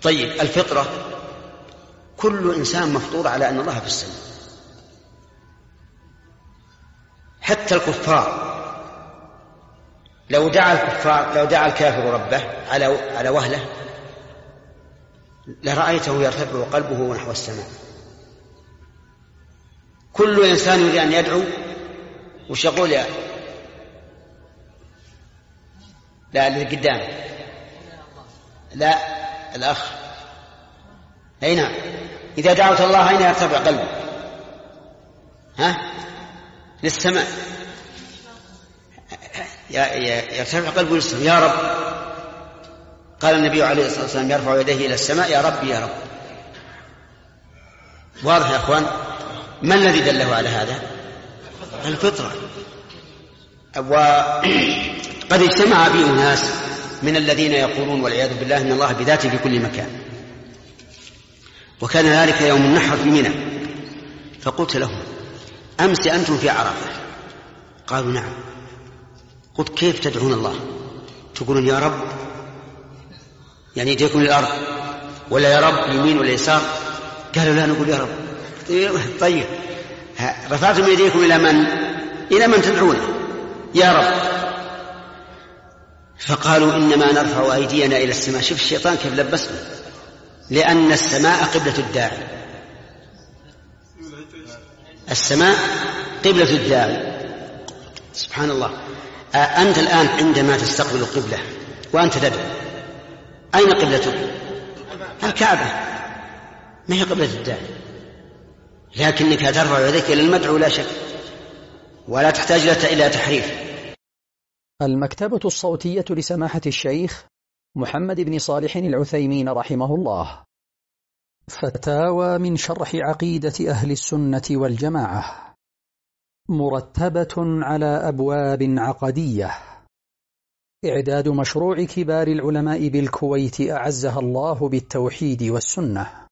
طيب الفطرة، كل إنسان مفطور على أن الله في السماء، حتى الكفار. لو دعا الكافر ربه على وهله لرأيته يرتفع قلبه نحو السماء. كل إنسان يريد أن يدعو وش يقول؟ لا اللي قدام، لا الأخ، أي نعم. إذا دعوت الله أين يرتفع قلبه؟ للسماء، يرتفع قلبه للسماء، يا رب. قال النبي عليه الصلاة والسلام يرفع يديه إلى السماء يا رب يا رب. واضح يا أخوان؟ ما الذي دله على هذا؟ الفطرة. وقد اجتمع به ناس من الذين يقولون والعياذ بالله إن الله بذاته في كل مكان. وكان ذلك يوم النحر في منى، فقلت لهم أمس أنتم في عرفة؟ قالوا نعم. قلت كيف تدعون الله؟ تقولون يا رب يعني يديكم للأرض، ولا يا رب يمين ولا يسار؟ قالوا لا نقول يا رب. طيب رفعتم يديكم إلى من تدعونه؟ يا رب. فقالوا إنما نرفع أيدينا إلى السماء. شوف الشيطان كيف لبسنا، لأن السماء قبلة الداعي، السماء قبلة الداعي. سبحان الله. أنت الآن عندما تستقبل القبلة وأنت تدعو أين قبلتك؟ الكعبة، ما هي قبلة الداعي، لكنك ترفع يديك إلى المدعو لا شك، ولا تحتاج إلى تحريف. المكتبة الصوتية لسماحة الشيخ محمد بن صالح العثيمين رحمه الله. فتاوى من شرح عقيدة أهل السنة والجماعة، مرتبة على أبواب عقدية. إعداد مشروع كبار العلماء بالكويت أعزها الله بالتوحيد والسنة.